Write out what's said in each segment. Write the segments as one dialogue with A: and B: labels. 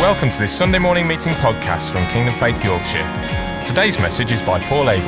A: Welcome to this Sunday morning meeting podcast from Kingdom Faith Yorkshire. Today's message is by Paul Abel.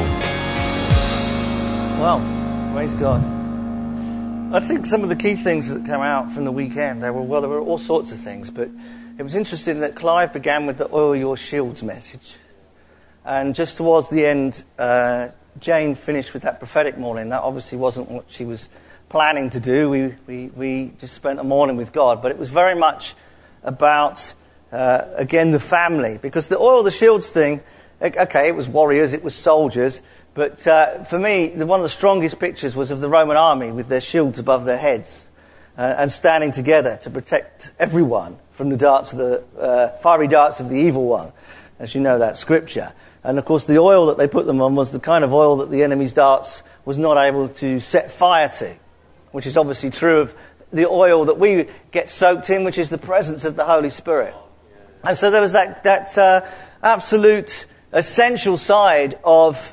B: Well, praise God. I think some of the key things that came out from the weekend, there were all sorts of things, but it was interesting that Clive began with the oil your shields message. And just towards the end, Jane finished with that prophetic morning. That obviously wasn't what she was planning to do. We just spent a morning with God, but it was very much about, again, the family. Because the oil the shields thing, okay, it was warriors, it was soldiers, but for me, one of the strongest pictures was of the Roman army with their shields above their heads and standing together to protect everyone from the darts of the fiery darts of the evil one, as you know that scripture. And of course, the oil that they put them on was the kind of oil that the enemy's darts was not able to set fire to, which is obviously true of the oil that we get soaked in, which is the presence of the Holy Spirit. And so there was that absolute essential side of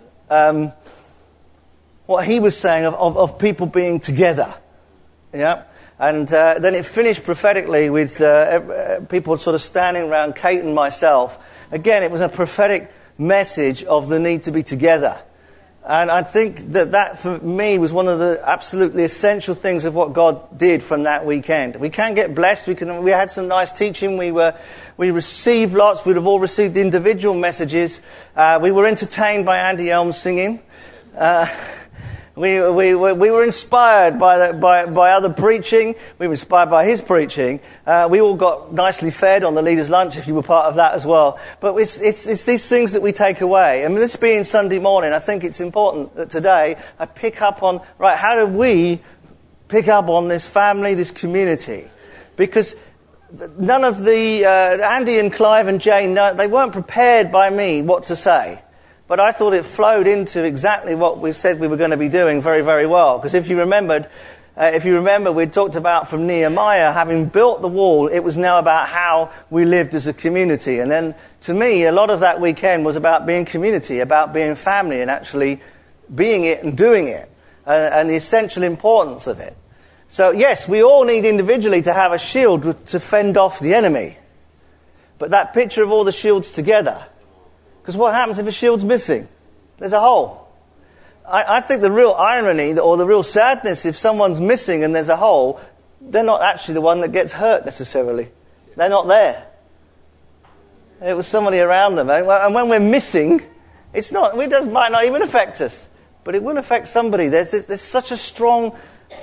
B: what he was saying of people being together. Yeah. And then it finished prophetically with people sort of standing around Kate and myself. Again, it was a prophetic message of the need to be together. And I think that for me was one of the absolutely essential things of what God did from that weekend. We can get blessed. We had some nice teaching. We received lots. We'd have all received individual messages. We were entertained by Andy Elms singing. We were inspired by other preaching. We were inspired by his preaching. We all got nicely fed on the leaders' lunch, if you were part of that as well. But it's these things that we take away. I mean, this being Sunday morning, I think it's important that today I pick up on, right, how do we pick up on this family, this community? Because none of the, Andy and Clive and Jane, they weren't prepared by me what to say. But I thought it flowed into exactly what we said we were going to be doing very, very well. Because if you remember, we talked about from Nehemiah, having built the wall, it was now about how we lived as a community. And then, to me, a lot of that weekend was about being community, about being family, and actually being it and doing it, and the essential importance of it. So, yes, we all need individually to have a shield to fend off the enemy. But that picture of all the shields together, because what happens if a shield's missing? There's a hole. I think the real irony, or the real sadness, if someone's missing and there's a hole, they're not actually the one that gets hurt necessarily. They're not there. It was somebody around them. And when we're missing, it might not even affect us, but it will affect somebody. There's such a strong...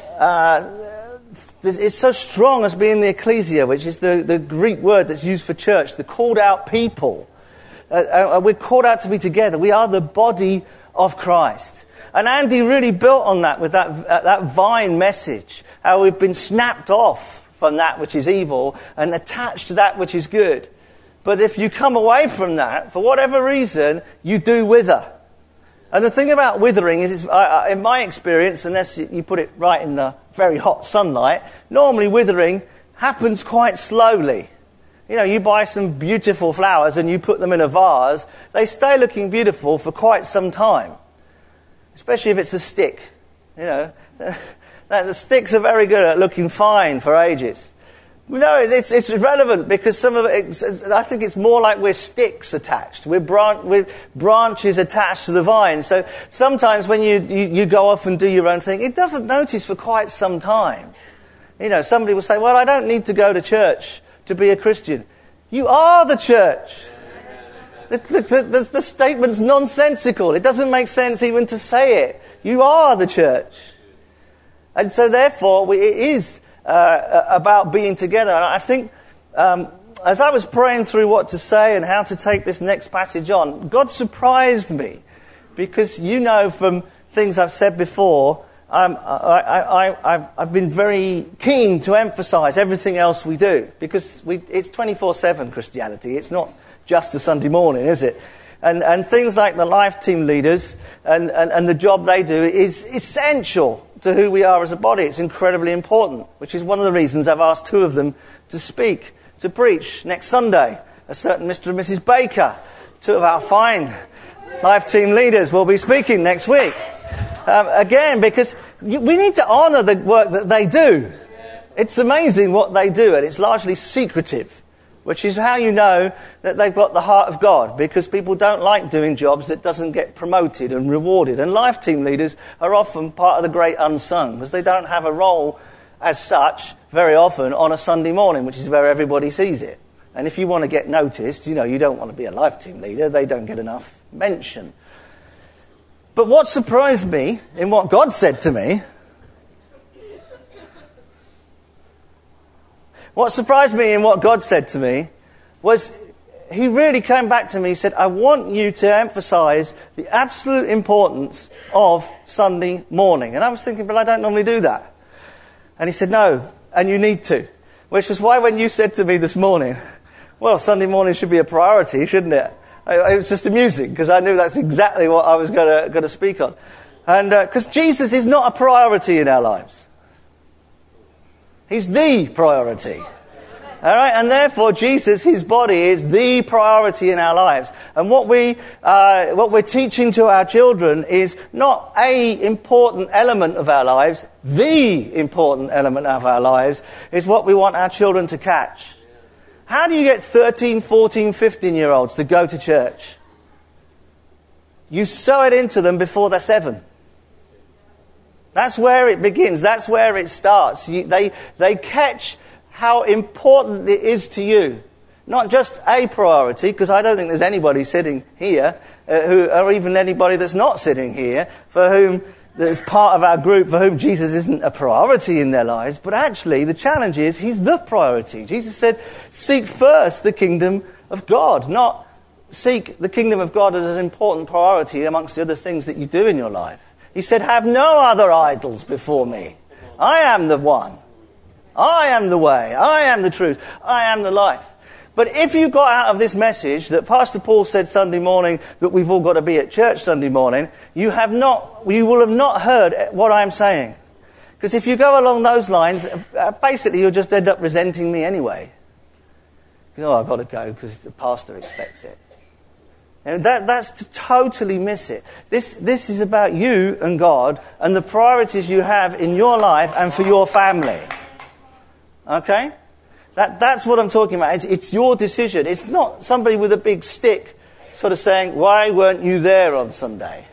B: it's so strong as being the ecclesia, which is the Greek word that's used for church, the called out people. We're called out to be together. We are the body of Christ. And Andy really built on that with that vine message, how we've been snapped off from that which is evil and attached to that which is good. But if you come away from that, for whatever reason, you do wither. And the thing about withering is, in my experience, unless you put it right in the very hot sunlight, normally withering happens quite slowly. You know, you buy some beautiful flowers and you put them in a vase, they stay looking beautiful for quite some time. Especially if it's a stick. You know, the sticks are very good at looking fine for ages. No, it's irrelevant because some of it, I think it's more like we're sticks attached. We're branches attached to the vine. So sometimes when you go off and do your own thing, it doesn't notice for quite some time. You know, somebody will say, well, I don't need to go to church to be a Christian. You are the church. The statement's nonsensical. It doesn't make sense even to say it. You are the church. And so therefore, it is about being together. And I think, as I was praying through what to say and how to take this next passage on, God surprised me. Because you know from things I've said before, I've been very keen to emphasise everything else we do, because it's 24/7 Christianity. It's not just a Sunday morning, is it? And things like the life team leaders and the job they do is essential to who we are as a body. It's incredibly important, which is one of the reasons I've asked two of them to preach next Sunday. A certain Mr. and Mrs. Baker, two of our fine life team leaders, will be speaking next week. Again, because we need to honour the work that they do. It's amazing what they do, and it's largely secretive. which is how you know that they've got the heart of God, because people don't like doing jobs that doesn't get promoted and rewarded. And life team leaders are often part of the great unsung, because they don't have a role as such very often on a Sunday morning, which is where everybody sees it. And if you want to get noticed, you don't want to be a life team leader. They don't get enough mention. But what surprised me in what God said to me, was he really came back to me and said, I want you to emphasize the absolute importance of Sunday morning. And I was thinking, but I don't normally do that. And he said, no, and you need to. Which was why when you said to me this morning, well, Sunday morning should be a priority, shouldn't it? It was just amusing, because I knew that's exactly what I was going to speak on. And because Jesus is not a priority in our lives. He's the priority. All right, and therefore Jesus, his body, is the priority in our lives. And what we're teaching to our children is not a important element of our lives. The important element of our lives is what we want our children to catch. How do you get 13, 14, 15-year-olds to go to church? You sow it into them before they're 7. That's where it begins. That's where it starts. They catch how important it is to you. Not just a priority, because I don't think there's anybody sitting here, or even anybody that's not sitting here, for whom, that's part of our group, for whom Jesus isn't a priority in their lives. But actually, the challenge is, he's the priority. Jesus said, seek first the kingdom of God, not seek the kingdom of God as an important priority amongst the other things that you do in your life. He said, have no other idols before me. I am the one. I am the way. I am the truth. I am the life. But if you got out of this message that Pastor Paul said Sunday morning that we've all got to be at church Sunday morning, you will have not heard what I'm saying. Because if you go along those lines, basically you'll just end up resenting me anyway. Oh, I've got to go because the pastor expects it. And that's to totally miss it. This is about you and God and the priorities you have in your life and for your family. Okay? That's what I'm talking about. It's your decision. It's not somebody with a big stick sort of saying, why weren't you there on Sunday?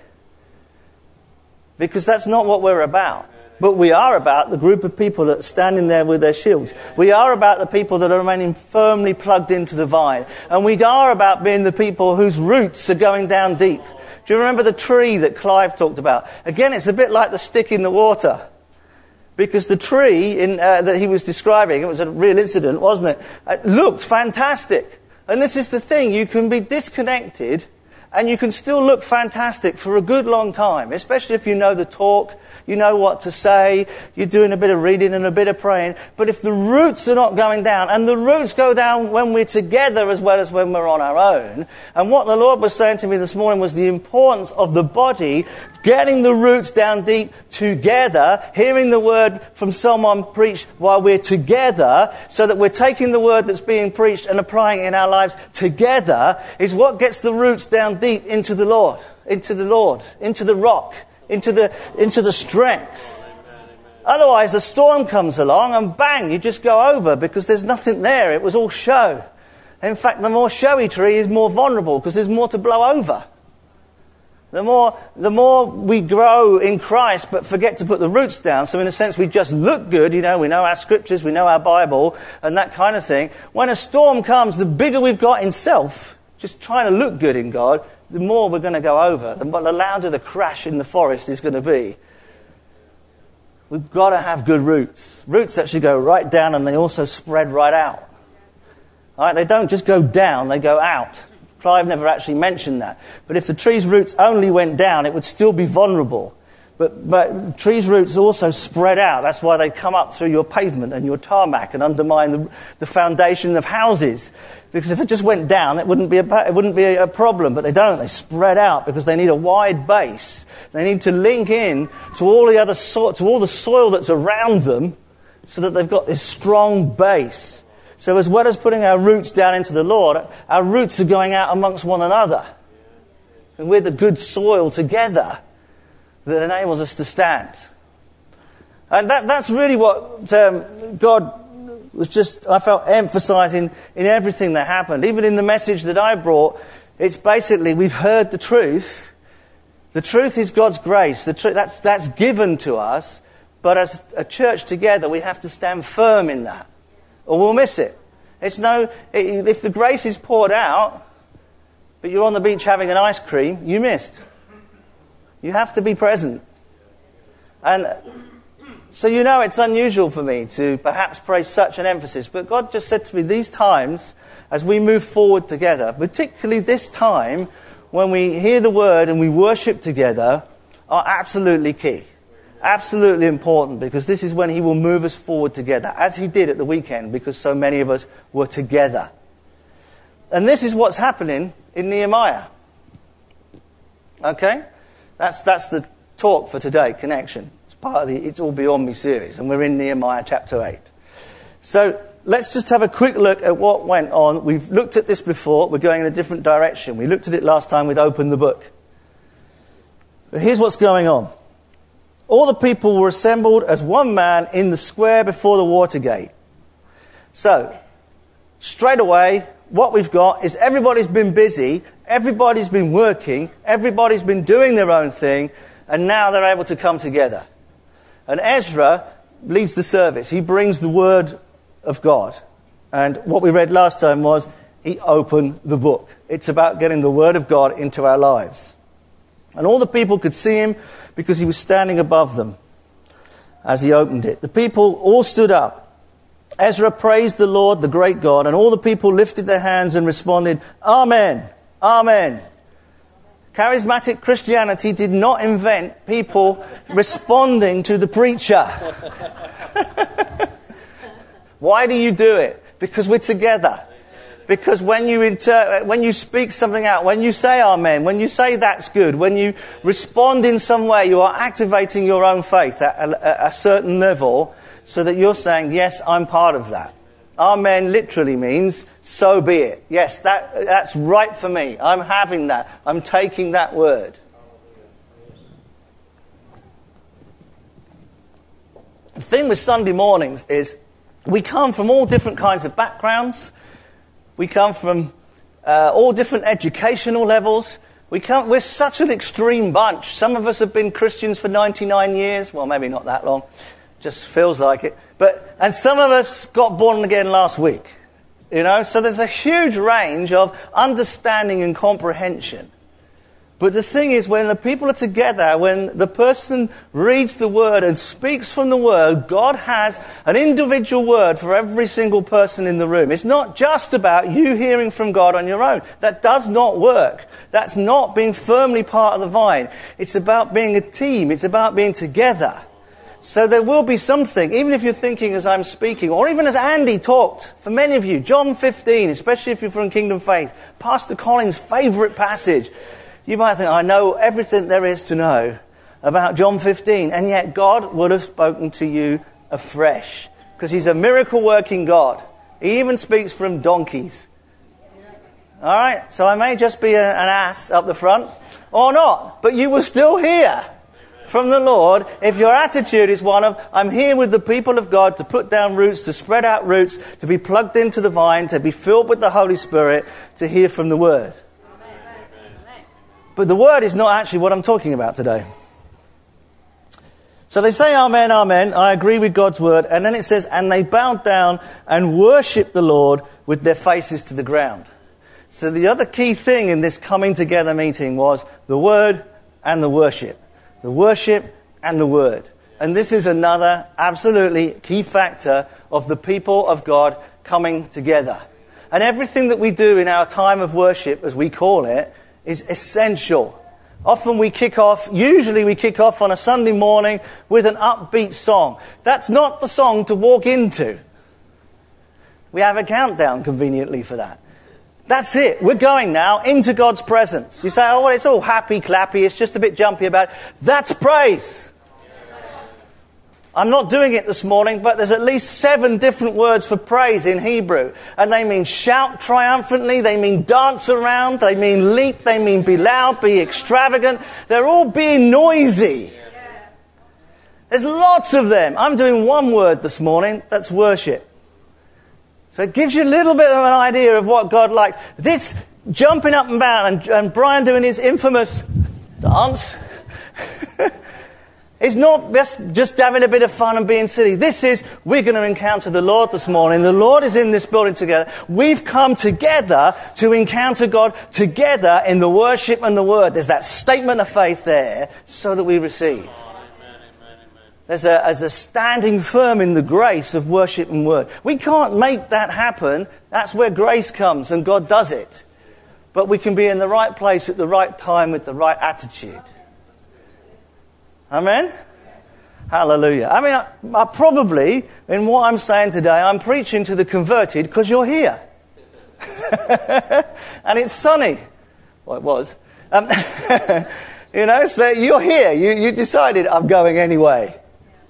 B: Because that's not what we're about. But we are about the group of people that are standing there with their shields. We are about the people that are remaining firmly plugged into the vine. And we are about being the people whose roots are going down deep. Do you remember the tree that Clive talked about? Again, it's a bit like the stick in the water. Because the tree that he was describing, it was a real incident, wasn't it? It looked fantastic. And this is the thing, you can be disconnected and you can still look fantastic for a good long time, especially if you know the talk, you know what to say, you're doing a bit of reading and a bit of praying. But if the roots are not going down, and the roots go down when we're together as well as when we're on our own, and what the Lord was saying to me this morning was the importance of the body getting the roots down deep together, hearing the word from someone preached while we're together, so that we're taking the word that's being preached and applying it in our lives together, is what gets the roots down deep into the Lord, into the rock, into the strength. Otherwise, the storm comes along and bang, you just go over because there's nothing there. It was all show. In fact, the more showy tree is more vulnerable because there's more to blow over. The more we grow in Christ but forget to put the roots down, so in a sense we just look good, we know our scriptures, we know our Bible and that kind of thing. When a storm comes, the bigger we've got in self, just trying to look good in God, the more we're going to go over, the louder the crash in the forest is going to be. We've got to have good roots. Roots actually go right down and they also spread right out. All right, they don't just go down, they go out. Clive never actually mentioned that. But if the tree's roots only went down, it would still be vulnerable. But the tree's roots also spread out. That's why they come up through your pavement and your tarmac and undermine the foundation of houses. Because if it just went down, it wouldn't be a problem. But they don't. They spread out because they need a wide base. They need to link in to all the other to all the soil that's around them, so that they've got this strong base. So as well as putting our roots down into the Lord, our roots are going out amongst one another. And we're the good soil together that enables us to stand. And that's really what God I felt emphasizing in everything that happened. Even in the message that I brought, it's basically, we've heard the truth. The truth is God's grace. That's given to us. But as a church together, we have to stand firm in that, or we'll miss it. If the grace is poured out, but you're on the beach having an ice cream, you missed. You have to be present. And so it's unusual for me to perhaps place such an emphasis. But God just said to me, these times, as we move forward together, particularly this time when we hear the word and we worship together, are absolutely key. Absolutely important, because this is when he will move us forward together, as he did at the weekend, because so many of us were together. And this is what's happening in Nehemiah. Okay? That's the talk for today, Connection. It's part of the It's All Beyond Me series, and we're in Nehemiah chapter 8. So let's just have a quick look at what went on. We've looked at this before. We're going in a different direction. We looked at it last time with Open the Book. But here's what's going on. All the people were assembled as one man in the square before the water gate. So, straight away, what we've got is everybody's been busy, everybody's been working, everybody's been doing their own thing, and now they're able to come together. And Ezra leads the service. He brings the word of God. And what we read last time was, he opened the book. It's about getting the word of God into our lives. And all the people could see him because he was standing above them as he opened it. The people all stood up. Ezra praised the Lord, the great God, and all the people lifted their hands and responded, Amen, Amen. Charismatic Christianity did not invent people responding to the preacher. Why do you do it? Because we're together. Because when you speak something out, when you say amen, when you say that's good, when you respond in some way, you are activating your own faith at a certain level, so that you're saying, yes, I'm part of that. Amen literally means, so be it. Yes, that's right for me. I'm having that. I'm taking that word. The thing with Sunday mornings is we come from all different kinds of backgrounds. We come from all different educational levels. We're such an extreme bunch. Some of us have been Christians for 99 years. Well, maybe not that long. Just feels like it. And some of us got born again last week. So there's a huge range of understanding and comprehension. But the thing is, when the people are together, when the person reads the word and speaks from the word, God has an individual word for every single person in the room. It's not just about you hearing from God on your own. That does not work. That's not being firmly part of the vine. It's about being a team. It's about being together. So there will be something, even if you're thinking as I'm speaking, or even as Andy talked, for many of you, John 15, especially if you're from Kingdom Faith, Pastor Colin's favourite passage. You might think, I know everything there is to know about John 15, and yet God would have spoken to you afresh, because he's a miracle-working God. He even speaks from donkeys. All right, so I may just be an ass up the front, or not, but you will still hear from the Lord if your attitude is one of, I'm here with the people of God to put down roots, to spread out roots, to be plugged into the vine, to be filled with the Holy Spirit, to hear from the Word. But the word is not actually what I'm talking about today. So they say amen, amen. I agree with God's word. And then it says, and they bowed down and worshipped the Lord with their faces to the ground. So the other key thing in this coming together meeting was the word and the worship. The worship and the word. And this is another absolutely key factor of the people of God coming together. And everything that we do in our time of worship, as we call it, is essential. Often usually we kick off on a Sunday morning with an upbeat song. That's not the song to walk into. We have a countdown conveniently for that. That's it. We're going now into God's presence. You say, oh, well, it's all happy, clappy, it's just a bit jumpy about it. That's praise. I'm not doing it this morning, but there's at least 7 different words for praise in Hebrew. And they mean shout triumphantly, they mean dance around, they mean leap, they mean be loud, be extravagant. They're all being noisy. There's lots of them. I'm doing one word this morning, that's worship. So it gives you a little bit of an idea of what God likes. This jumping up and down and Brian doing his infamous dance is not just having a bit of fun and being silly. This is, we're going to encounter the Lord this morning. The Lord is in this building together. We've come together to encounter God together in the worship and the word. There's that statement of faith there so that we receive. There's a standing firm in the grace of worship and word. We can't make that happen. That's where grace comes and God does it. But we can be in the right place at the right time with the right attitude. Amen? Hallelujah. I mean, I probably, in what I'm saying today, I'm preaching to the converted because you're here. And it's sunny. Well, it was. So you're here. You decided I'm going anyway.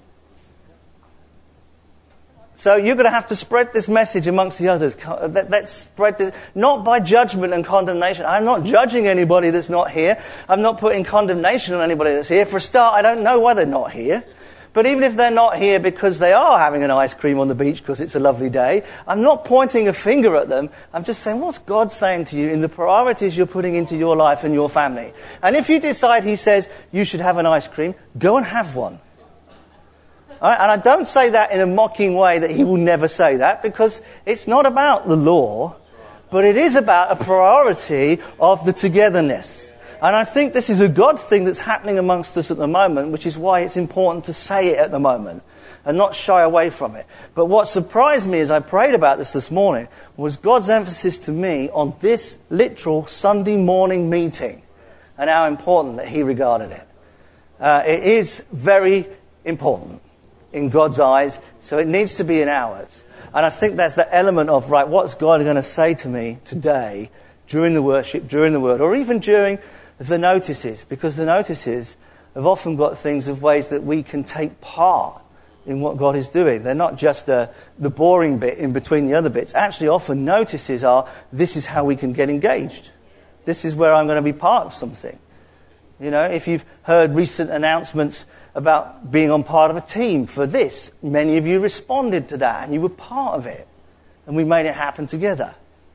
B: So you're going to have to spread this message amongst the others. Let's spread this, not by judgment and condemnation. I'm not judging anybody that's not here. I'm not putting condemnation on anybody that's here. For a start, I don't know why they're not here. But even if they're not here because they are having an ice cream on the beach because it's a lovely day, I'm not pointing a finger at them. I'm just saying, what's God saying to you in the priorities you're putting into your life and your family? And if you decide He says you should have an ice cream, go and have one. All right? And I don't say that in a mocking way that He will never say that, because it's not about the law, but it is about a priority of the togetherness. And I think this is a God thing that's happening amongst us at the moment, which is why it's important to say it at the moment and not shy away from it. But what surprised me as I prayed about this morning was God's emphasis to me on this literal Sunday morning meeting and how important that He regarded it. It is very important in God's eyes, so it needs to be in ours. And I think that's the element of, right, what's God going to say to me today during the worship, during the word, or even during the notices, because the notices have often got things of ways that we can take part in what God is doing. They're not just the boring bit in between the other bits. Actually, often notices are, this is how we can get engaged. This is where I'm going to be part of something. You know, if you've heard recent announcements about being on part of a team for this, many of you responded to that and you were part of it. And we made it happen together.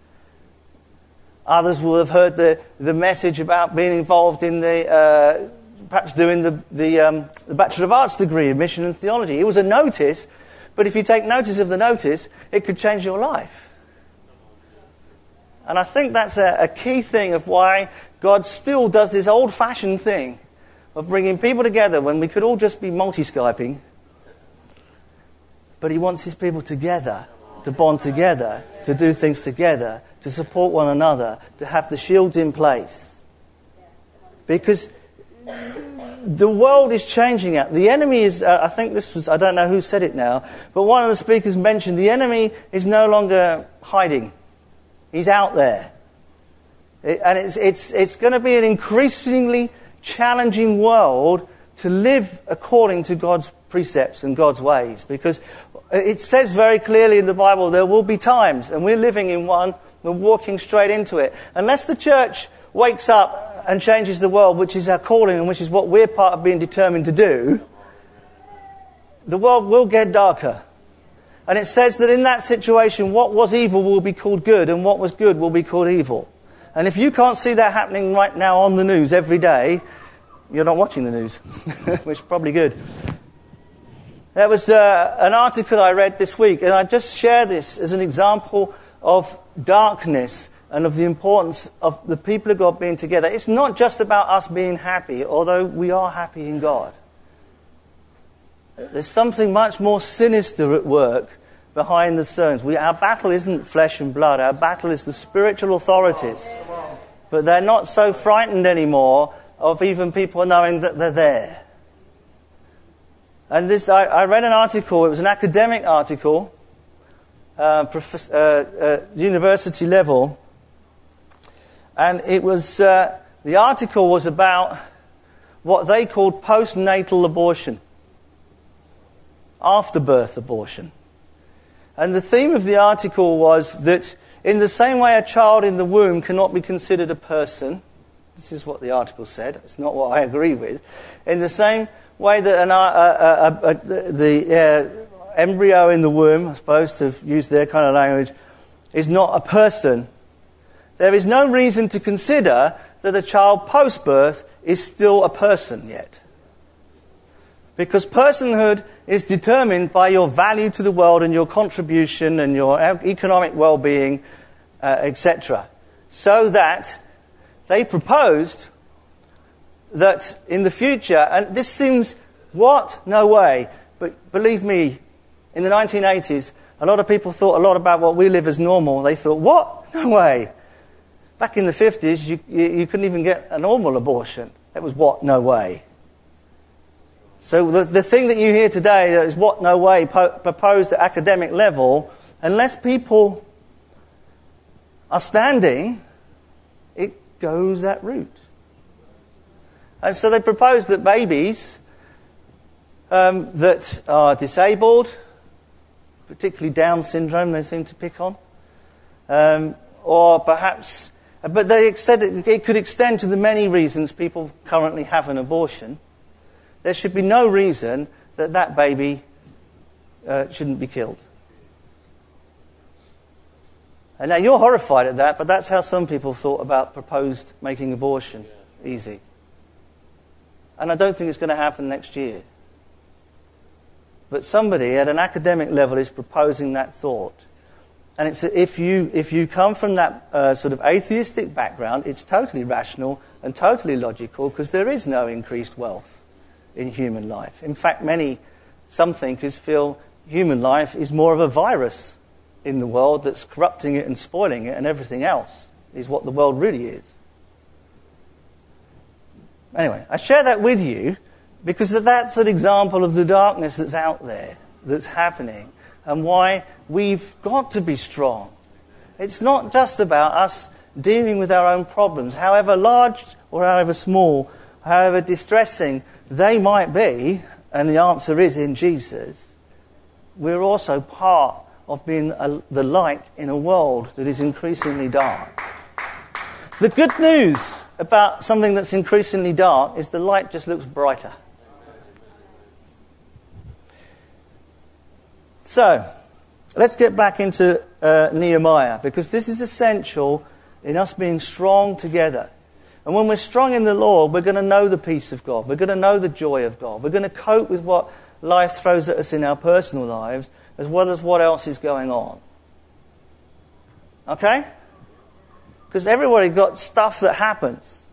B: Others will have heard the message about being involved in perhaps doing the Bachelor of Arts degree in Mission and Theology. It was a notice, but if you take notice of the notice, it could change your life. And I think that's a key thing of why God still does this old-fashioned thing of bringing people together when we could all just be multi-Skyping. But He wants His people together, to bond together, to do things together, to support one another, to have the shields in place. Because the world is changing out. The enemy is, I think this was, I don't know who said it now, but one of the speakers mentioned the enemy is no longer hiding. He's out there. And it's going to be an increasingly challenging world to live according to God's precepts and God's ways. Because it says very clearly in the Bible there will be times, and we're living in one, we're walking straight into it. Unless the church wakes up and changes the world, which is our calling and which is what we're part of being determined to do, the world will get darker. And it says that in that situation, what was evil will be called good, and what was good will be called evil. And if you can't see that happening right now on the news every day, you're not watching the news, which is probably good. There was an article I read this week, and I just share this as an example of darkness and of the importance of the people of God being together. It's not just about us being happy, although we are happy in God. There's something much more sinister at work behind the scenes. Our battle isn't flesh and blood. Our battle is the spiritual authorities. But they're not so frightened anymore of even people knowing that they're there. And this, I read an article. It was an academic article, university level. And it was the article was about what they called postnatal abortion. Afterbirth abortion. And the theme of the article was that in the same way a child in the womb cannot be considered a person, this is what the article said, it's not what I agree with, in the same way that embryo in the womb, I suppose to use their kind of language, is not a person, there is no reason to consider that a child post-birth is still a person yet. Because personhood is determined by your value to the world and your contribution and your economic well-being, etc. So that they proposed that in the future, and this seems, what? No way. But believe me, in the 1980s, a lot of people thought a lot about what we live as normal. They thought, what? No way. Back in the 50s, you couldn't even get a normal abortion. That was what? No way. So the thing that you hear today that is what? No way, proposed at academic level, unless people are standing, it goes that route. And so they proposed that babies that are disabled, particularly Down syndrome they seem to pick on, or perhaps, but they said that it could extend to the many reasons people currently have an abortion. There should be no reason that that baby shouldn't be killed. And now you're horrified at that, but that's how some people thought about proposed making abortion easy. And I don't think it's going to happen next year. But somebody at an academic level is proposing that thought. And it's if you come from that sort of atheistic background, it's totally rational and totally logical because there is no increased wealth in human life. In fact, some thinkers feel human life is more of a virus in the world that's corrupting it and spoiling it, and everything else is what the world really is. Anyway, I share that with you because that's an example of the darkness that's out there, that's happening, and why we've got to be strong. It's not just about us dealing with our own problems, however large or however small, however distressing they might be, and the answer is in Jesus. We're also part of being the light in a world that is increasingly dark. The good news about something that's increasingly dark is the light just looks brighter. So, let's get back into Nehemiah, because this is essential in us being strong together. And when we're strong in the Lord, we're going to know the peace of God. We're going to know the joy of God. We're going to cope with what life throws at us in our personal lives, as well as what else is going on. Okay? Because everybody got stuff that happens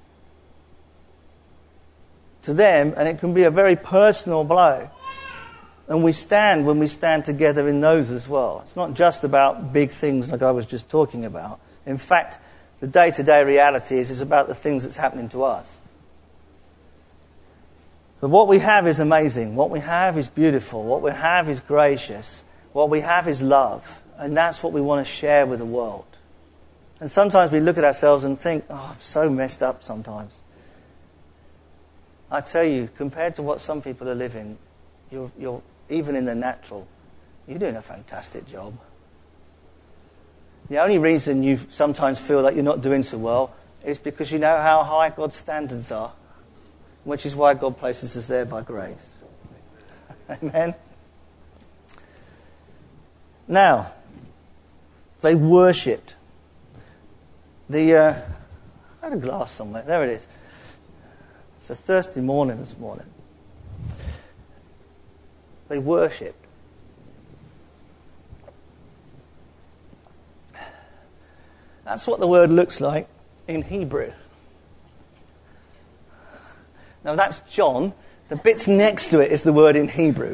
B: to them, and it can be a very personal blow. And we stand when we stand together in those as well. It's not just about big things like I was just talking about. In fact, the day-to-day reality is about the things that's happening to us. But what we have is amazing. What we have is beautiful. What we have is gracious. What we have is love. And that's what we want to share with the world. And sometimes we look at ourselves and think, oh, I'm so messed up sometimes. I tell you, compared to what some people are living, you're even in the natural, you're doing a fantastic job. The only reason you sometimes feel like you're not doing so well is because you know how high God's standards are, which is why God places us there by grace. Amen? Now, they worshipped. I had a glass somewhere. There it is. It's a thirsty morning this morning. They worshipped. That's what the word looks like in Hebrew. Now that's John. The bits next to it is the word in Hebrew.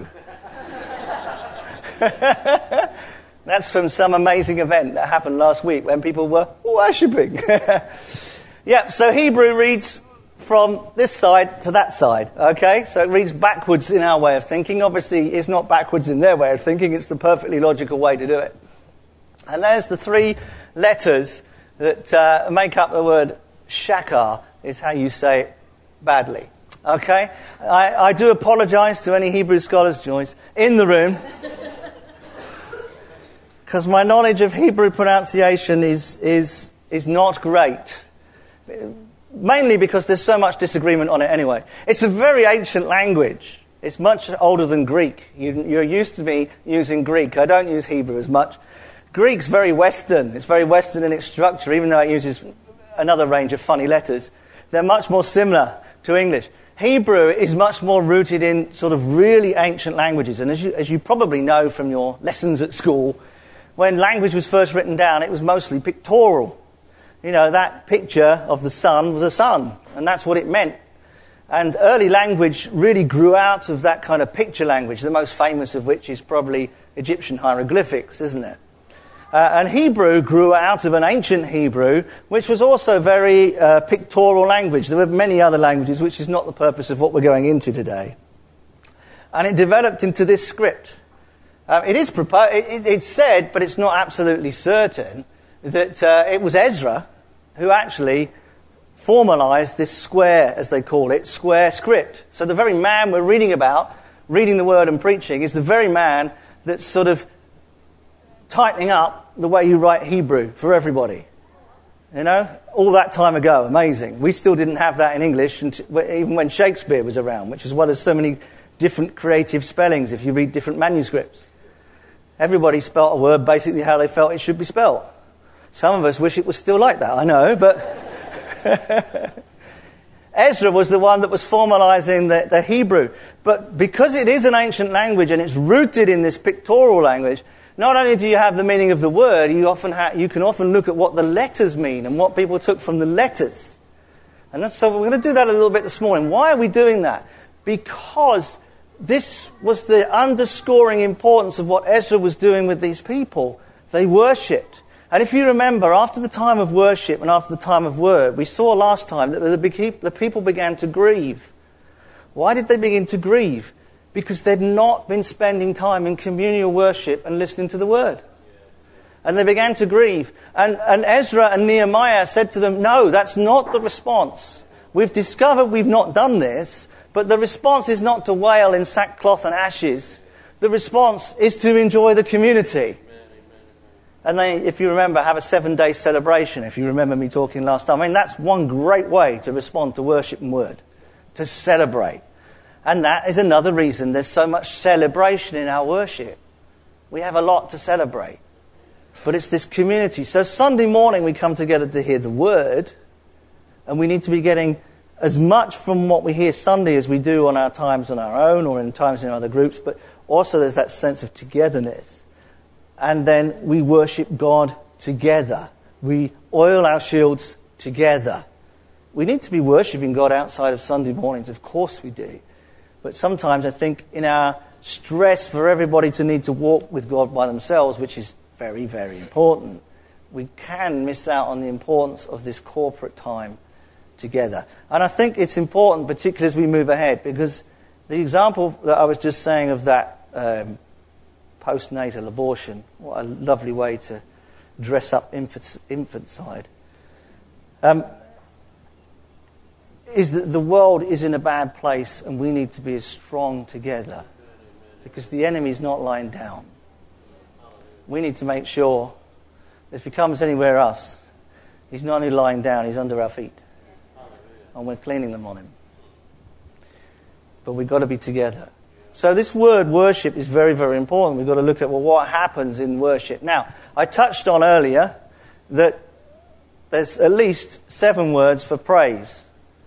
B: That's from some amazing event that happened last week when people were worshipping. Yeah, so Hebrew reads from this side to that side, okay? So it reads backwards in our way of thinking. Obviously, it's not backwards in their way of thinking. It's the perfectly logical way to do it. And there's the three letters that make up the word shakar, is how you say it badly. Okay? I do apologise to any Hebrew scholars, Joyce, in the room, because my knowledge of Hebrew pronunciation is not great. Mainly because there's so much disagreement on it anyway. It's a very ancient language. It's much older than Greek. You're used to me using Greek. I don't use Hebrew as much. Greek's very Western. It's very Western in its structure, even though it uses another range of funny letters. They're much more similar to English. Hebrew is much more rooted in sort of really ancient languages. And as you probably know from your lessons at school, when language was first written down, it was mostly pictorial. You know, that picture of the sun was a sun, and that's what it meant. And early language really grew out of that kind of picture language, the most famous of which is probably Egyptian hieroglyphics, isn't it? And Hebrew grew out of an ancient Hebrew, which was also very pictorial language. There were many other languages, which is not the purpose of what we're going into today. And it developed into this script. It's said, but it's not absolutely certain, that it was Ezra who actually formalized this square, as they call it, square script. So the very man we're reading about, reading the word and preaching, is the very man that's sort of tightening up the way you write Hebrew for everybody. You know, all that time ago, amazing. We still didn't have that in English, even when Shakespeare was around, which is why there's so many different creative spellings if you read different manuscripts. Everybody spelt a word basically how they felt it should be spelt. Some of us wish it was still like that, I know, but Ezra was the one that was formalizing the Hebrew. But because it is an ancient language and it's rooted in this pictorial language, not only do you have the meaning of the word, you can often look at what the letters mean and what people took from the letters. And so we're going to do that a little bit this morning. Why are we doing that? Because this was the underscoring importance of what Ezra was doing with these people. They worshipped. And if you remember, after the time of worship and after the time of word, we saw last time that the people began to grieve. Why did they begin to grieve? Because they'd not been spending time in communal worship and listening to the word. And they began to grieve. And Ezra and Nehemiah said to them, no, that's not the response. We've discovered we've not done this, but the response is not to wail in sackcloth and ashes. The response is to enjoy the community. And they, if you remember, have a 7-day celebration, if you remember me talking last time. I mean, that's one great way to respond to worship and word, to celebrate. And that is another reason there's so much celebration in our worship. We have a lot to celebrate. But it's this community. So Sunday morning we come together to hear the word, and we need to be getting as much from what we hear Sunday as we do on our times on our own or in times in other groups, but also there's that sense of togetherness. And then we worship God together. We oil our shields together. We need to be worshipping God outside of Sunday mornings, of course we do. But sometimes I think in our stress for everybody to need to walk with God by themselves, which is very, very important, we can miss out on the importance of this corporate time together. And I think it's important, particularly as we move ahead, because the example that I was just saying of that postnatal abortion, what a lovely way to dress up infanticide, is that the world is in a bad place and we need to be as strong together because the enemy's not lying down. We need to make sure if he comes anywhere else, he's not only lying down, he's under our feet. And we're cleaning them on him. But we've got to be together. So this word worship is very, very important. We've got to look at what happens in worship. Now, I touched on earlier that there's at least 7 words for praise.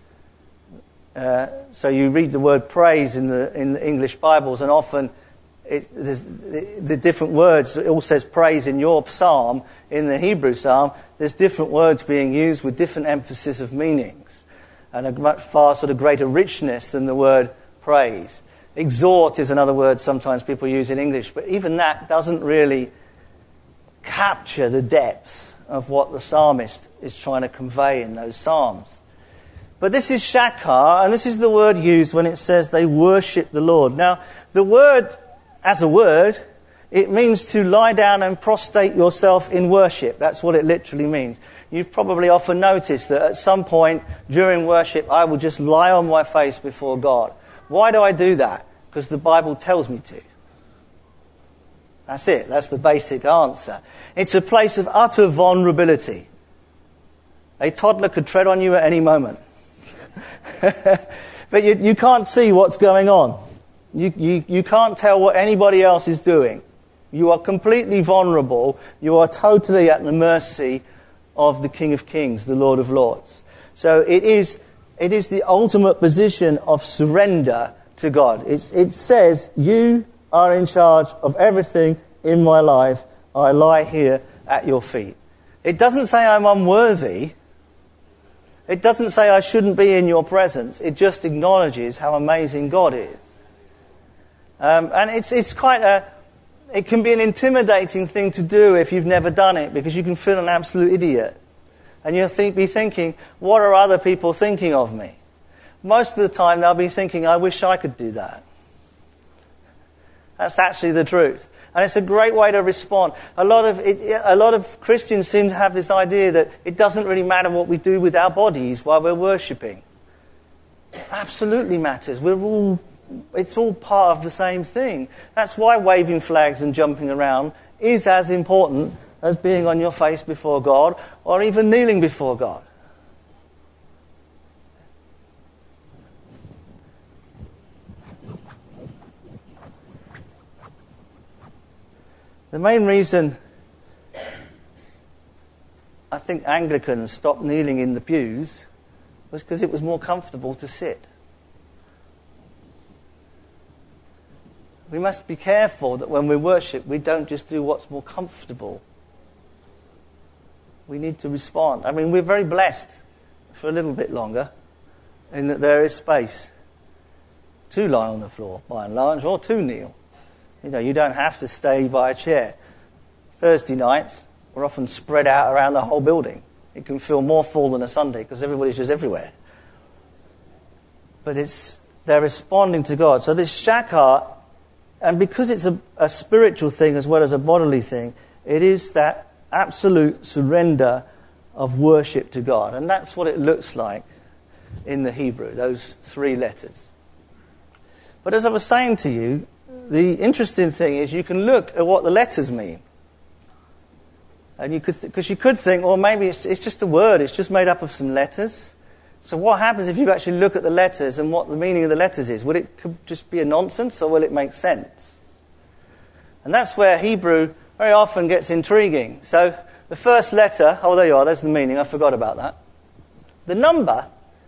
B: So you read the word praise in the English Bibles, and often there's the different words. It all says praise in your psalm. In the Hebrew psalm, there's different words being used with different emphasis of meanings, and a much far sort of greater richness than the word praise. Exhort is another word sometimes people use in English, but even that doesn't really capture the depth of what the psalmist is trying to convey in those psalms. But this is shakar, and this is the word used when it says they worship the Lord. Now, the word, as a word, it means to lie down and prostrate yourself in worship. That's what it literally means. You've probably often noticed that at some point during worship, I will just lie on my face before God. Why do I do that? Because the Bible tells me to. That's it. That's the basic answer. It's a place of utter vulnerability. A toddler could tread on you at any moment. But you can't see what's going on. You can't tell what anybody else is doing. You are completely vulnerable. You are totally at the mercy of the King of Kings, the Lord of Lords. So it is the ultimate position of surrender to God. It says, you are in charge of everything in my life. I lie here at your feet. It doesn't say I'm unworthy. It doesn't say I shouldn't be in your presence. It just acknowledges how amazing God is. And it's quite it can be an intimidating thing to do if you've never done it, because you can feel an absolute idiot. And you'll be thinking, what are other people thinking of me? Most of the time they'll be thinking, I wish I could do that. That's actually the truth. And it's a great way to respond. A lot of Christians seem to have this idea that it doesn't really matter what we do with our bodies while we're worshipping. It absolutely matters. It's all part of the same thing. That's why waving flags and jumping around is as important as being on your face before God or even kneeling before God. The main reason I think Anglicans stopped kneeling in the pews was because it was more comfortable to sit. We must be careful that when we worship, we don't just do what's more comfortable. We need to respond. I mean, we're very blessed for a little bit longer in that there is space to lie on the floor, by and large, or to kneel. You don't have to stay by a chair. Thursday nights, we're often spread out around the whole building. It can feel more full than a Sunday because everybody's just everywhere. But they're responding to God. So this shakar, and because it's a spiritual thing as well as a bodily thing, it is that absolute surrender of worship to God. And that's what it looks like in the Hebrew, those 3 letters. But as I was saying to you, the interesting thing is you can look at what the letters mean. And because you could think, well, maybe it's just a word, it's just made up of some letters. So what happens if you actually look at the letters and what the meaning of the letters is? Will it just be a nonsense, or will it make sense? And that's where Hebrew very often gets intriguing. So the first letter, there you are, there's the meaning, I forgot about that. The number,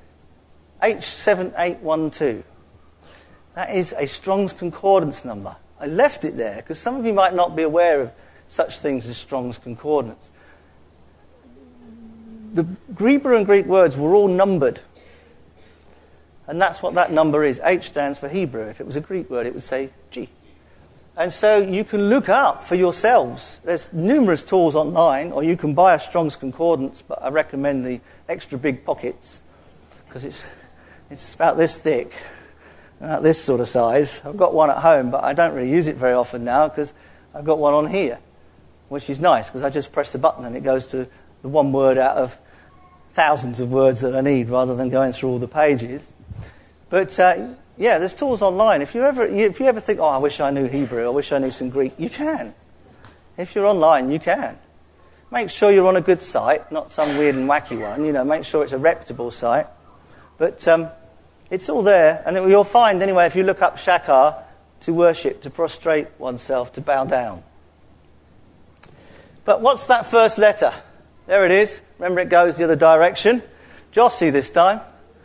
B: H7812, that is a Strong's Concordance number. I left it there because some of you might not be aware of such things as Strong's Concordance. The Hebrew and Greek words were all numbered. And that's what that number is. H stands for Hebrew. If it was a Greek word, it would say G. And so you can look up for yourselves. There's numerous tools online, or you can buy a Strong's Concordance, but I recommend the extra big pockets because it's about this thick, about this sort of size. I've got one at home, but I don't really use it very often now because I've got one on here, which is nice because I just press the button and it goes to the one word out of thousands of words that I need rather than going through all the pages. But there's tools online. If you ever think, I wish I knew Hebrew, I wish I knew some Greek, you can. If you're online, you can. Make sure you're on a good site, not some weird and wacky one. Make sure it's a reputable site. But it's all there. And then you'll find, anyway, if you look up shakar, to worship, to prostrate oneself, to bow down. But what's that first letter? There it is. Remember, it goes the other direction. Jossie this time.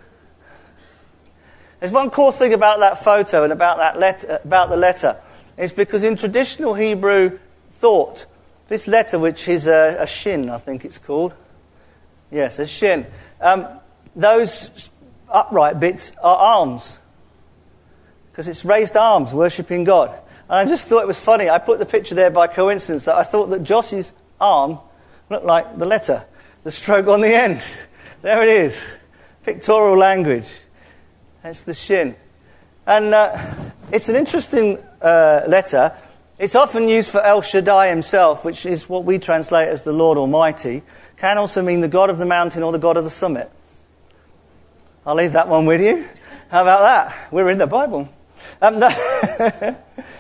B: There's one cool thing about that photo and about the letter. It's because in traditional Hebrew thought, this letter, which is a shin, I think it's called. Yes, a shin. Those upright bits are arms. Because it's raised arms, worshipping God. And I just thought it was funny. I put the picture there by coincidence that I thought that Jossie's arm looked like the letter, the stroke on the end. There it is. Pictorial language. That's the shin. And it's an interesting letter. It's often used for El Shaddai himself, which is what we translate as the Lord Almighty. Can also mean the God of the mountain or the God of the summit. I'll leave that one with you. How about that? We're in the Bible.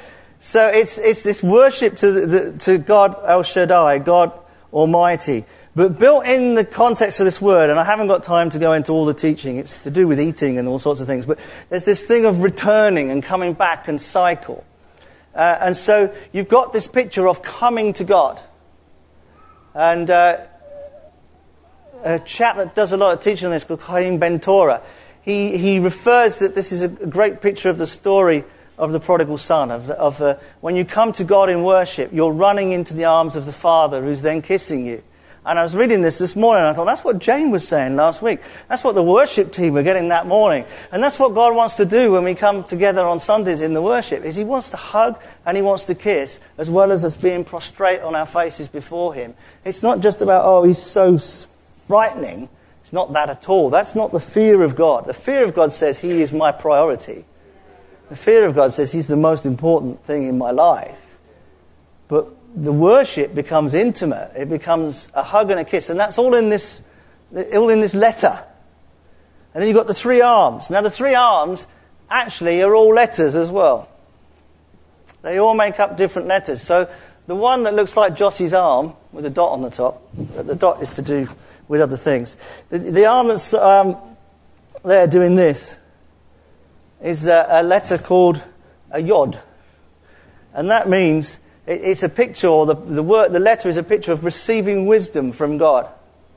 B: So it's this worship to God El Shaddai, God Almighty. But built in the context of this word, and I haven't got time to go into all the teaching, it's to do with eating and all sorts of things, but there's this thing of returning and coming back and cycle. And so you've got this picture of coming to God. And a chap that does a lot of teaching on this called Chaim Ben Torah, he refers that this is a great picture of the story of the prodigal son, of when you come to God in worship, you're running into the arms of the Father who's then kissing you. And I was reading this morning, and I thought, that's what Jane was saying last week. That's what the worship team were getting that morning. And that's what God wants to do when we come together on Sundays in the worship, is he wants to hug and he wants to kiss, as well as us being prostrate on our faces before him. It's not just about, oh, he's so frightening. It's not that at all. That's not the fear of God. The fear of God says he is my priority. The fear of God says he's the most important thing in my life. But the worship becomes intimate. It becomes a hug and a kiss. And that's all in this letter. And then you've got the three arms. Now the three arms actually are all letters as well. They all make up different letters. So the one that looks like Jossie's arm, with a dot on the top, the dot is to do with other things. The arm that's there doing this is a letter called a yod. And that means it's a picture, or the letter is a picture of receiving wisdom from God.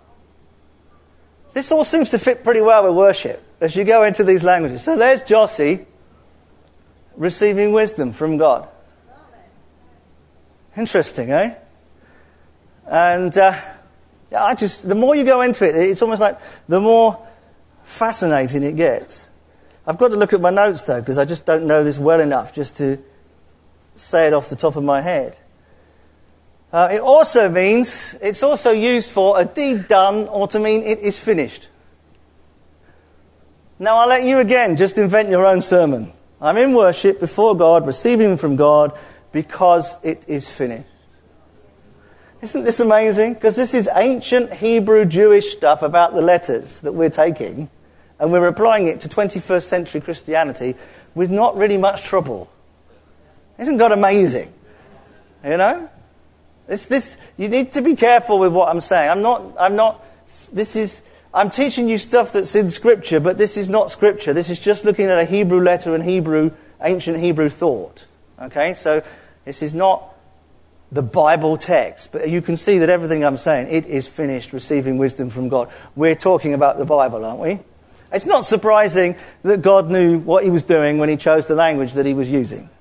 B: This all seems to fit pretty well with worship as you go into these languages. So there's Jossie receiving wisdom from God. Interesting, eh? And the more you go into it, it's almost like the more fascinating it gets. I've got to look at my notes though, because I just don't know this well enough just to say it off the top of my head. It also means, it's also used for a deed done, or to mean it is finished. Now I'll let you again just invent your own sermon. I'm in worship before God, receiving from God, because it is finished. Isn't this amazing? Because this is ancient Hebrew Jewish stuff about the letters that we're taking, and we're applying it to 21st century Christianity with not really much trouble. Isn't God amazing? You know? You need to be careful with what I'm saying. I'm teaching you stuff that's in Scripture, but this is not Scripture. This is just looking at a Hebrew letter and ancient Hebrew thought. Okay? So this is not the Bible text, but you can see that everything I'm saying, it is finished, receiving wisdom from God. We're talking about the Bible, aren't we? It's not surprising that God knew what he was doing when he chose the language that he was using.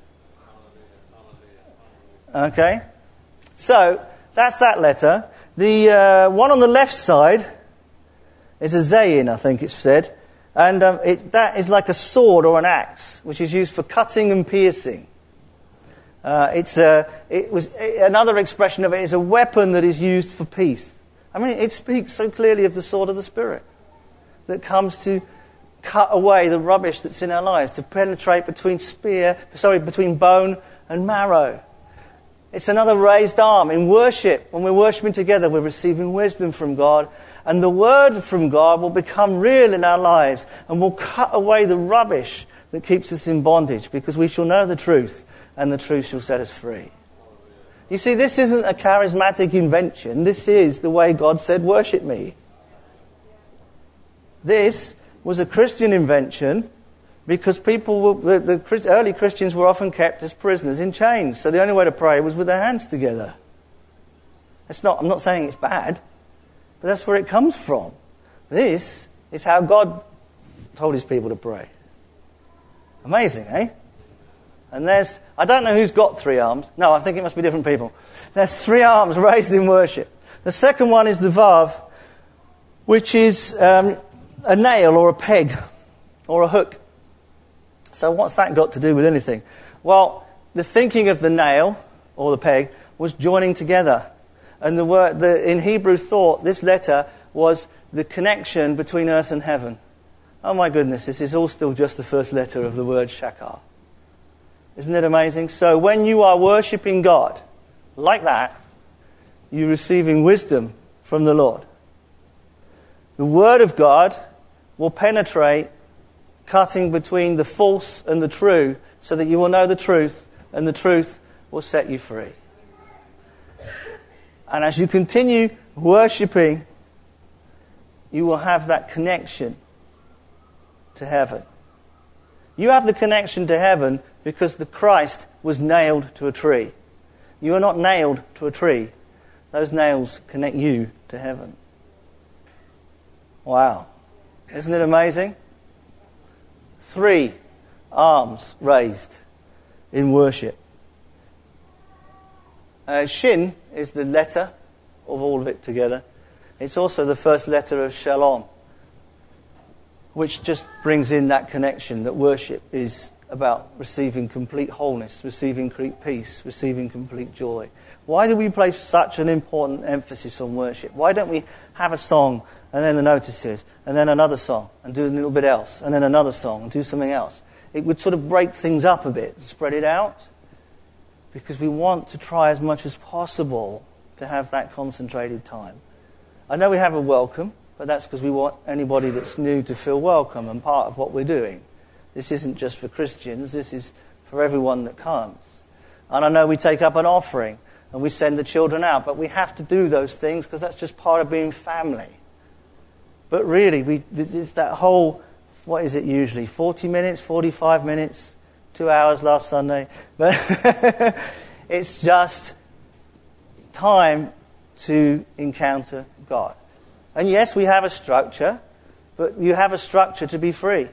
B: Okay? So, that's that letter. The one on the left side is a zayin, I think it's said. And that is like a sword or an axe, which is used for cutting and piercing. Another expression of it is a weapon that is used for peace. I mean, it speaks so clearly of the sword of the Spirit that comes to cut away the rubbish that's in our lives, to penetrate between bone and marrow. It's another raised arm. In worship, when we're worshipping together, we're receiving wisdom from God, and the word from God will become real in our lives and will cut away the rubbish that keeps us in bondage, because we shall know the truth, and the truth shall set us free. You see, this isn't a charismatic invention. This is the way God said, worship me. This was a Christian invention, because the early Christians were often kept as prisoners in chains. So the only way to pray was with their hands together. I'm not saying it's bad, but that's where it comes from. This is how God told his people to pray. Amazing, eh? And I don't know who's got three arms. No, I think it must be different people. There's three arms raised in worship. The second one is the vav, which is a nail or a peg or a hook. So what's that got to do with anything? Well, the thinking of the nail or the peg was joining together. And in Hebrew thought, this letter was the connection between earth and heaven. Oh my goodness, this is all still just the first letter of the word shakar. Isn't it amazing? So when you are worshipping God like that, you're receiving wisdom from the Lord. The Word of God will penetrate, cutting between the false and the true, so that you will know the truth, and the truth will set you free. And as you continue worshipping, you will have that connection to heaven. You have the connection to heaven because the Christ was nailed to a tree. You are not nailed to a tree. Those nails connect you to heaven. Wow. Isn't it amazing? 3 arms raised in worship. Shin is the letter of all of it together. It's also the first letter of Shalom, which just brings in that connection that worship is about receiving complete wholeness, receiving complete peace, receiving complete joy. Why do we place such an important emphasis on worship? Why don't we have a song and then the notices, and then another song, and do a little bit else, and then another song, and do something else? It would sort of break things up a bit, spread it out, because we want to try as much as possible to have that concentrated time. I know we have a welcome, but that's because we want anybody that's new to feel welcome and part of what we're doing. This isn't just for Christians, this is for everyone that comes. And I know we take up an offering, and we send the children out, but we have to do those things because that's just part of being family. But really, it's that whole, what is it usually, 40 minutes, 45 minutes, 2 hours last Sunday. But it's just time to encounter God. And yes, we have a structure, but you have a structure to be free.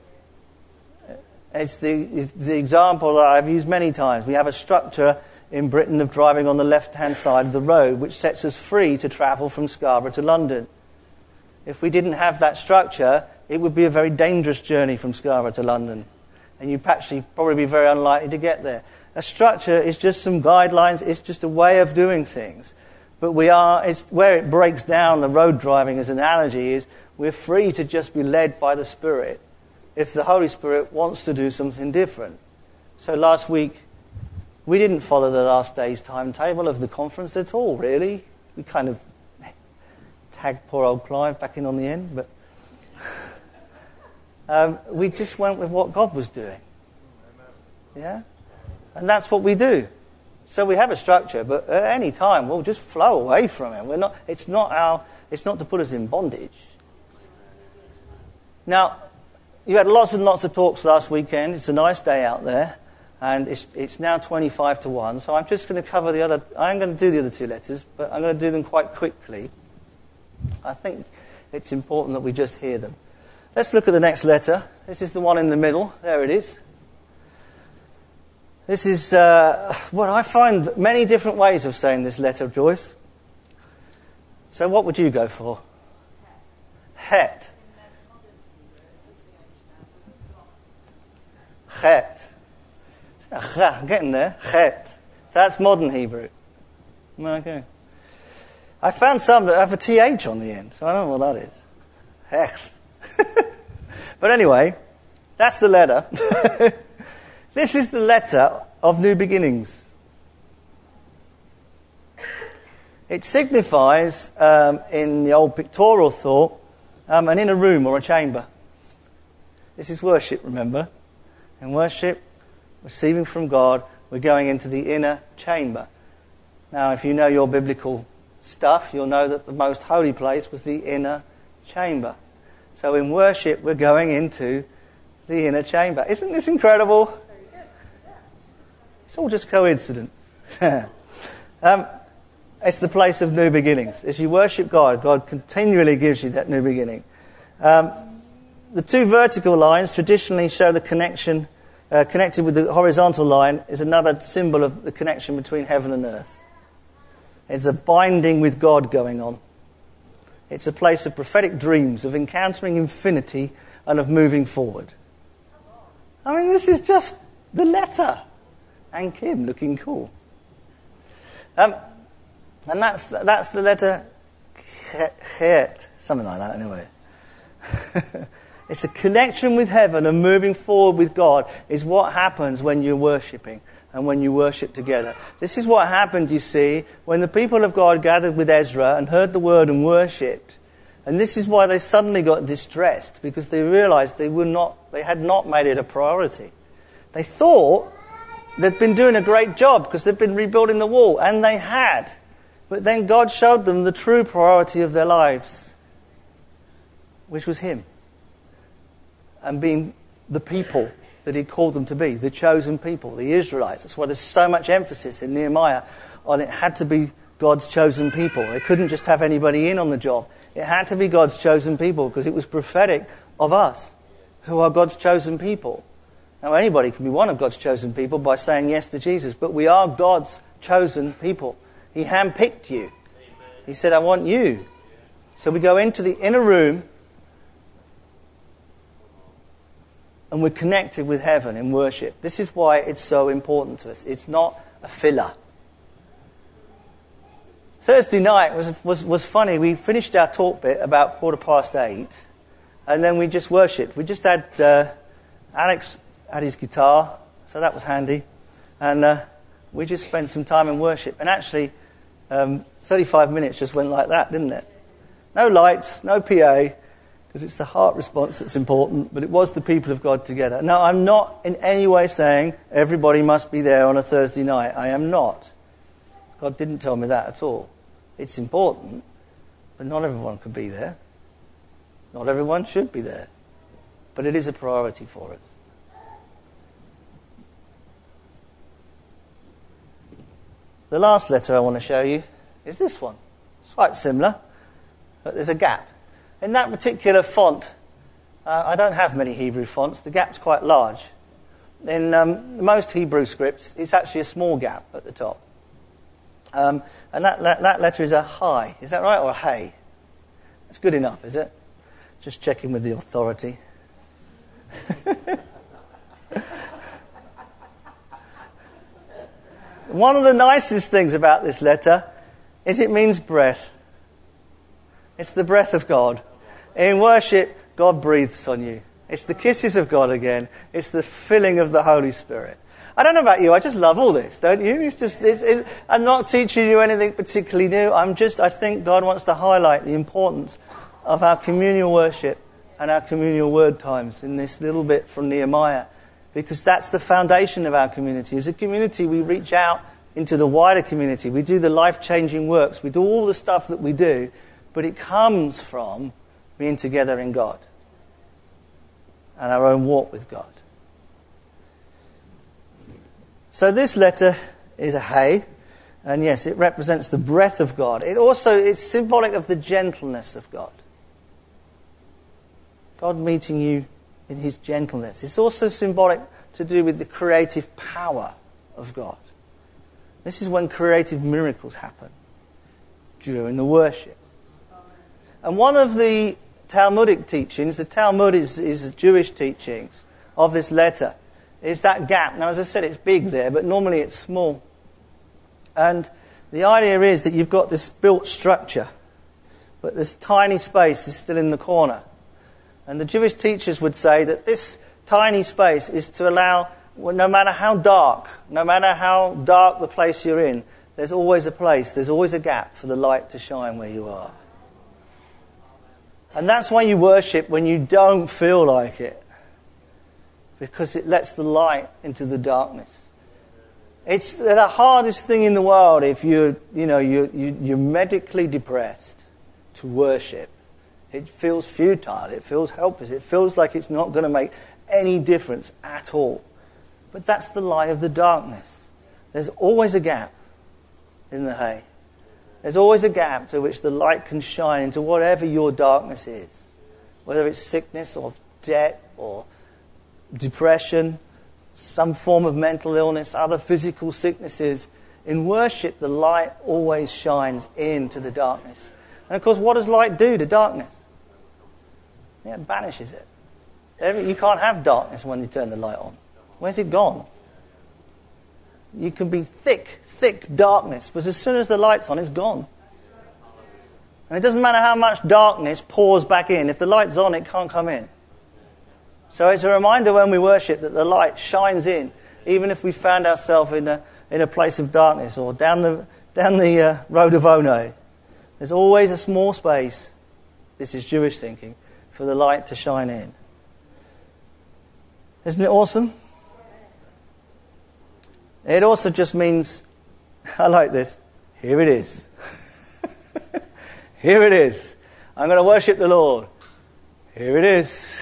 B: It's the example that I've used many times. We have a structure in Britain of driving on the left-hand side of the road, which sets us free to travel from Scarborough to London. If we didn't have that structure, it would be a very dangerous journey from Scarborough to London. And you'd probably be very unlikely to get there. A structure is just some guidelines, it's just a way of doing things. But it's where it breaks down the road driving as an analogy is we're free to just be led by the Spirit if the Holy Spirit wants to do something different. So last week, we didn't follow the last day's timetable of the conference at all, really. We kind of tagged poor old Clive back in on the end, but we just went with what God was doing. Yeah? And that's what we do. So we have a structure, but at any time we'll just flow away from it. It's not to put us in bondage. Now, you had lots and lots of talks last weekend. It's a nice day out there. And it's now 25 to 1, so I'm just going to cover I'm going to do the other 2 letters, but I'm going to do them quite quickly. I think it's important that we just hear them. Let's look at the next letter. This is the one in the middle. There it is. This is what I find many different ways of saying this letter, Joyce. So what would you go for? Het. Het. I'm getting there. Het. That's modern Hebrew. Okay. I found some that have a TH on the end, so I don't know what that is. Het. But anyway, that's the letter. This is the letter of new beginnings. It signifies, in the old pictorial thought, an inner room or a chamber. This is worship, remember? In worship, receiving from God, we're going into the inner chamber. Now, if you know your biblical stuff, you'll know that the most holy place was the inner chamber. So in worship, we're going into the inner chamber. Isn't this incredible? It's all just coincidence. It's the place of new beginnings. As you worship God, God continually gives you that new beginning. The 2 vertical lines traditionally show the connection. Connected with the horizontal line is another symbol of the connection between heaven and earth. It's a binding with God going on. It's a place of prophetic dreams, of encountering infinity and of moving forward. I mean, this is just the letter. And Kim looking cool. And that's the letter Het, something like that anyway. It's a connection with heaven, and moving forward with God is what happens when you're worshipping and when you worship together. This is what happened, you see, when the people of God gathered with Ezra and heard the word and worshipped. And this is why they suddenly got distressed, because they realized they had not made it a priority. They thought they'd been doing a great job because they'd been rebuilding the wall, and they had. But then God showed them the true priority of their lives, which was Him. And being the people that He called them to be, the chosen people, the Israelites. That's why there's so much emphasis in Nehemiah on it had to be God's chosen people. They couldn't just have anybody in on the job. It had to be God's chosen people because it was prophetic of us, who are God's chosen people. Now, anybody can be one of God's chosen people by saying yes to Jesus, but we are God's chosen people. He handpicked you. He said, I want you. So we go into the inner room and we're connected with heaven in worship. This is why it's so important to us. It's not a filler. Thursday night was funny. We finished our talk bit about 8:15, and then we just worshipped. We just had Alex had his guitar, so that was handy, and we just spent some time in worship. And actually, 35 minutes just went like that, didn't it? No lights, no PA, because it's the heart response that's important, but it was the people of God together. Now, I'm not in any way saying everybody must be there on a Thursday night. I am not. God didn't tell me that at all. It's important, but not everyone could be there. Not everyone should be there. But it is a priority for us. The last letter I want to show you is this one. It's quite similar, but there's a gap. In that particular font, I don't have many Hebrew fonts. The gap's quite large. In most Hebrew scripts, it's actually a small gap at the top. And that letter is a hi. Is that right? Or a hey? That's good enough, is it? Just checking with the authority. One of the nicest things about this letter is it means breath. It's the breath of God. In worship, God breathes on you. It's the kisses of God again. It's the filling of the Holy Spirit. I don't know about you, I just love all this, don't you? I'm not teaching you anything particularly new. I think God wants to highlight the importance of our communal worship and our communal word times in this little bit from Nehemiah, because that's the foundation of our community. As a community, we reach out into the wider community. We do the life-changing works. We do all the stuff that we do, but it comes from being together in God and our own walk with God. So this letter is a hey, and yes, it represents the breath of God. It's symbolic of the gentleness of God. God meeting you in His gentleness. It's also symbolic to do with the creative power of God. This is when creative miracles happen, during the worship. And one of the Talmudic teachings, the Talmud is Jewish teachings of this letter, is that gap. Now, as I said, it's big there, but normally it's small. And the idea is that you've got this built structure, but this tiny space is still in the corner. And the Jewish teachers would say that this tiny space is to allow, no matter how dark the place you're in, there's always a place, there's always a gap for the light to shine where you are. And that's why you worship when you don't feel like it, because it lets the light into the darkness. It's the hardest thing in the world if you're medically depressed to worship. It feels futile, it feels helpless, it feels like it's not going to make any difference at all. But that's the lie of the darkness. There's always a gap in the hay. There's always a gap through which the light can shine into whatever your darkness is. Whether it's sickness or debt or depression, some form of mental illness, other physical sicknesses. In worship, the light always shines into the darkness. And of course, what does light do to darkness? Yeah, it banishes it. You can't have darkness when you turn the light on. Where's it gone? You can be thick darkness, but as soon as the light's on, it's gone. And it doesn't matter how much darkness pours back in. If the light's on, it can't come in. So it's a reminder when we worship that the light shines in, even if we found ourselves in a place of darkness or down the road of Ono. There's always a small space, this is Jewish thinking, for the light to shine in. Isn't it awesome? It also just means, I like this, Here it is. Here it is. I'm going to worship the Lord. Here it is.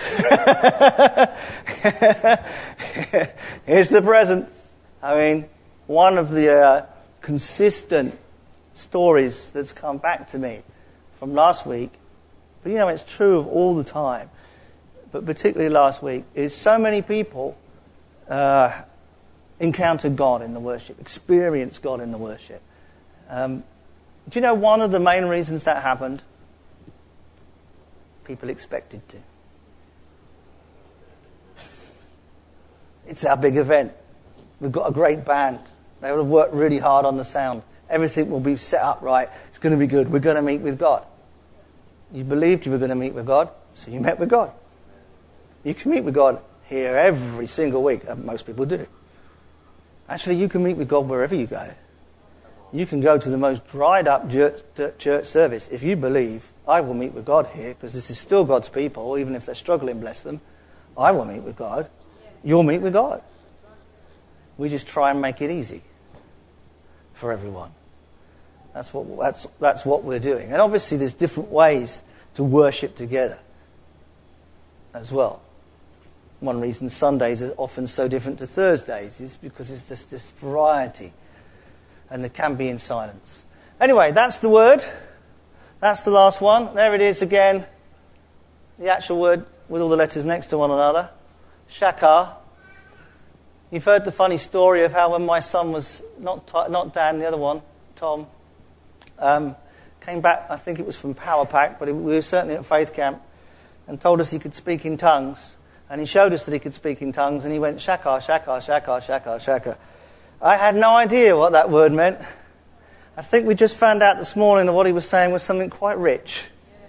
B: Here's the presents. I mean, one of the consistent stories that's come back to me from last week, but it's true of all the time, but particularly last week, is so many people encountered God in the worship, experienced God in the worship. Do you know one of the main reasons that happened? People expected to. It's our big event. We've got a great band. They would have worked really hard on the sound. Everything will be set up right. It's going to be good. We're going to meet with God. You believed you were going to meet with God, so you met with God. You can meet with God here every single week. Most people do. Actually, you can meet with God wherever you go. You can go to the most dried up church service. If you believe, I will meet with God here, because this is still God's people, even if they're struggling, bless them. I will meet with God. You'll meet with God. We just try and make it easy for everyone. That's what we're doing. And obviously there's different ways to worship together as well. One reason Sundays are often so different to Thursdays is because it's just this variety. And there can be in silence. Anyway, that's the word. That's the last one. There it is again. The actual word with all the letters next to one another. Shakar. You've heard the funny story of how when my son was, not Dan, the other one, Tom, came back, I think it was from Power Pack, but we were certainly at Faith Camp, and told us he could speak in tongues. And he showed us that he could speak in tongues, and he went, Shakar, Shakar, Shakar, Shakar, Shakar. I had no idea what that word meant. I think we just found out this morning that what he was saying was something quite rich.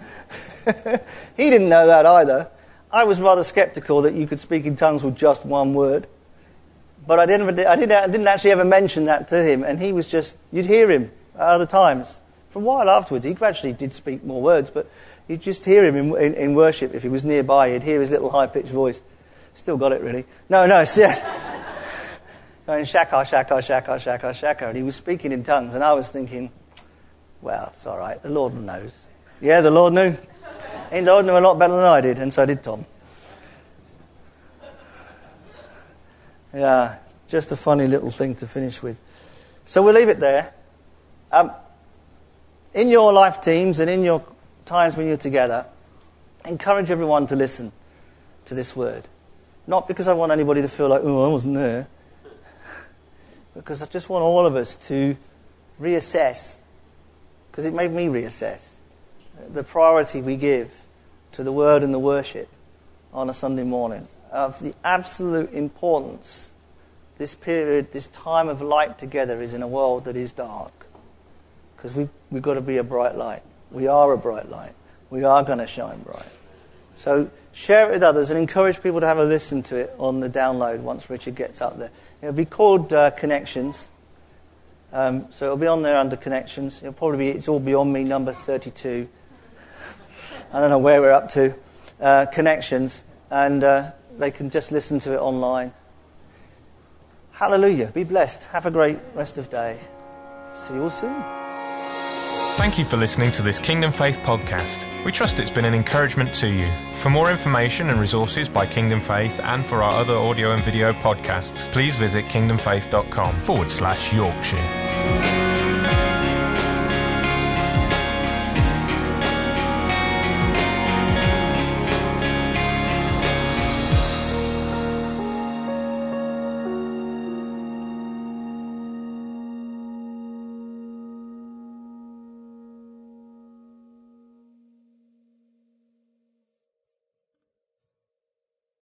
B: He didn't know that either. I was rather sceptical that you could speak in tongues with just one word. But I didn't actually ever mention that to him, and he was just, you'd hear him at other times. For a while afterwards, he gradually did speak more words, but you'd just hear him in worship. If he was nearby, you'd hear his little high-pitched voice. Still got it, really. No, yes. Going Shakar, Shakar, Shakar, Shakar, Shakar, and he was speaking in tongues, and I was thinking, well, it's all right, the Lord knows. Yeah, the Lord knew. And the Lord knew a lot better than I did, and so did Tom. Yeah, just a funny little thing to finish with. So we'll leave it there. In your life teams and in your times when you're together, encourage everyone to listen to this word. Not because I want anybody to feel like, oh, I wasn't there. Because I just want all of us to reassess, because it made me reassess, the priority we give to the word and the worship on a Sunday morning, of the absolute importance this period, this time of light together is in a world that is dark. Because we've got to be a bright light. We are a bright light. We are going to shine bright. So share it with others and encourage people to have a listen to it on the download once Richard gets up there. It'll be called Connections. So it'll be on there under Connections. It's all beyond me, number 32. I don't know where we're up to. Connections. And they can just listen to it online. Hallelujah. Be blessed. Have a great rest of the day. See you all soon.
A: Thank you for listening to this Kingdom Faith podcast. We trust it's been an encouragement to you. For more information and resources by Kingdom Faith and for our other audio and video podcasts, please visit kingdomfaith.com/Yorkshire.